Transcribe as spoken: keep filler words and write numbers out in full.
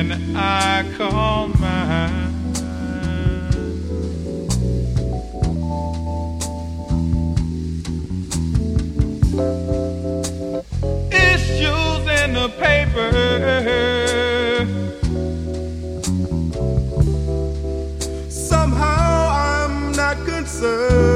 I call mine. Issues in the paper, somehow I'm not concerned.